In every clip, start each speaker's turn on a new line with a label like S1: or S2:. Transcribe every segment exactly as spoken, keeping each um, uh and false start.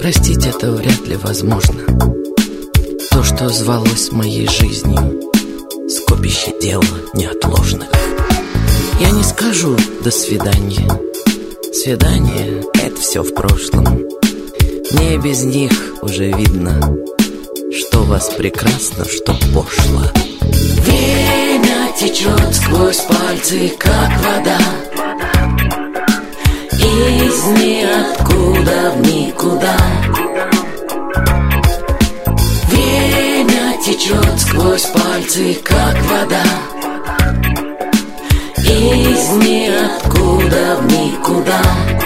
S1: Простить это вряд ли возможно. То, что звалось моей жизнью, скопище дел неотложных. Я не скажу «до свидания». Свидание — это все в прошлом. Мне без них уже видно, что у вас прекрасно, что пошло. Время течет сквозь пальцы, как вода, из ниоткуда в никуда. Время течет сквозь пальцы, как вода, из ниоткуда в никуда.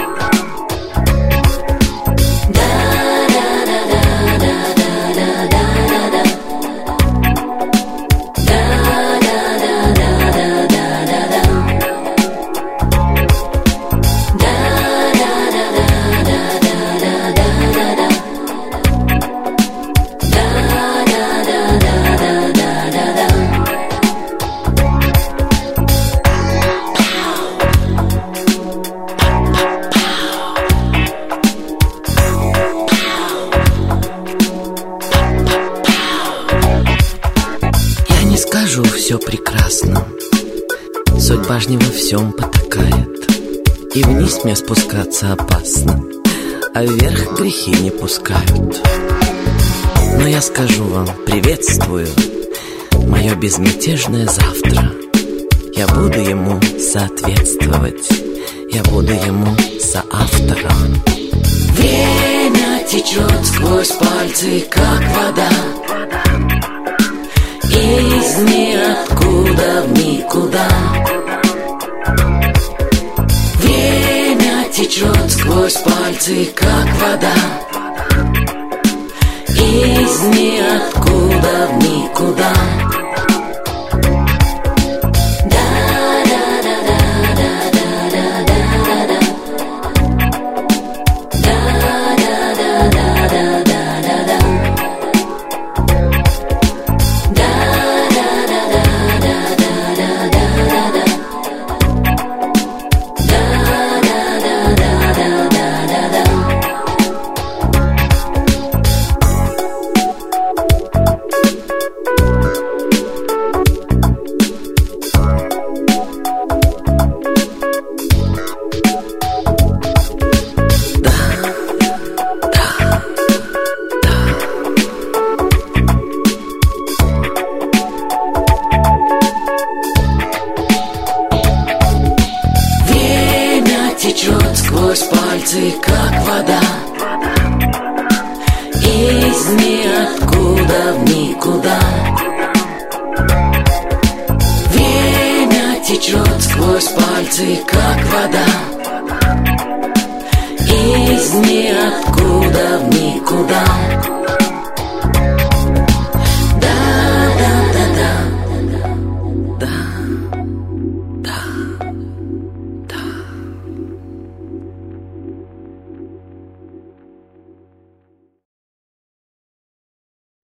S1: Все прекрасно, судьба ж не во всем потакает, и вниз мне спускаться опасно, а вверх грехи не пускают. Но я скажу вам приветствую, мое безмятежное завтра. Я буду ему соответствовать, я буду ему соавтором. Время течет сквозь пальцы, как вода, из ниоткуда в никуда. Время течет сквозь пальцы, как вода, из ниоткуда в никуда. Течет сквозь пальцы, как вода, из ниоткуда в никуда. Время течет сквозь пальцы, как вода, из ниоткуда в никуда.